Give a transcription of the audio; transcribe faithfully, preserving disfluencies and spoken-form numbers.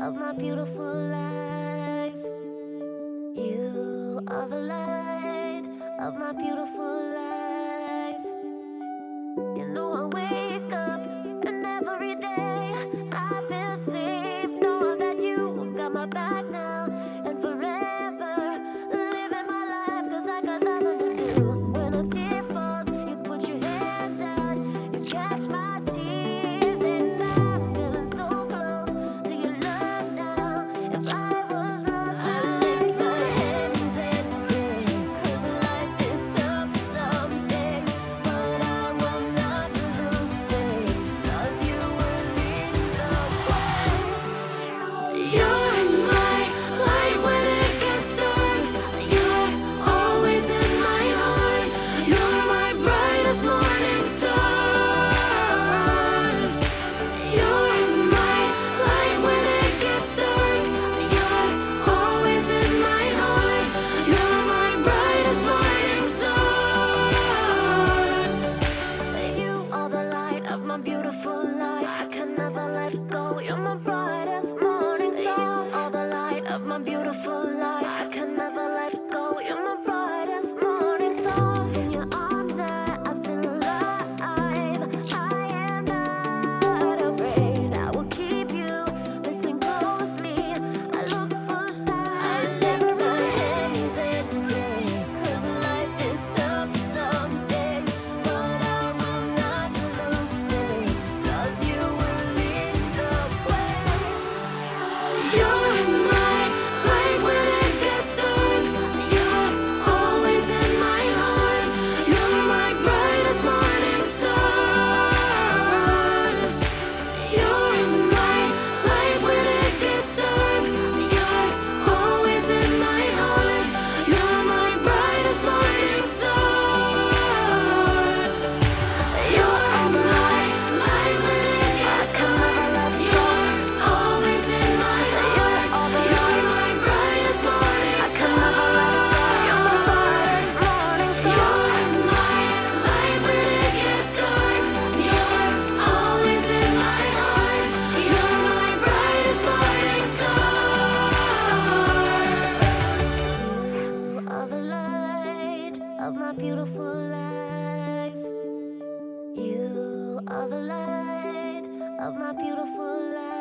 of my beautiful life. You are the light of my beautiful life. You know I wake up and every day I feel safe knowing that you got my back now and forever. Living my life 'cause I got nothing to do. When a tear falls, you put your hands out, you catch my tears, and I'm feeling so close to your love now. If I was lost, I'd lift my hands and pray, 'cause life is tough some days, but I will not lose faith, 'cause you will lead the way. You're my light when it gets dark. You're always in my heart. You're my brightest morning star. You're my light when it gets dark. You're always in my heart. You're my brightest morning star. You are the light of my beautiful life. I can never let go. You're my brightest morning star. You are the light of my beautiful life. I can never let go. You're my brightest morning star. In your arms, I, I feel alive. I am not afraid. I will keep you. Listen closely. I look for signs. I lift my hands and pray, 'cause life is tough some days, but I will not lose faith, 'cause you will lead the way. You're my light when it gets dark. You're always in my heart. You're my brightest morning star. You're my light when it gets dark. You're always in my heart. You're my brightest morning star. You're my light when it gets dark. You're always in my heart. You're my brightest morning star. You're my brightest morning star. You're my light when it gets dark. You're always in my heart. You're my brightest morning star. You are the light of my beautiful life. You are the light of my beautiful life.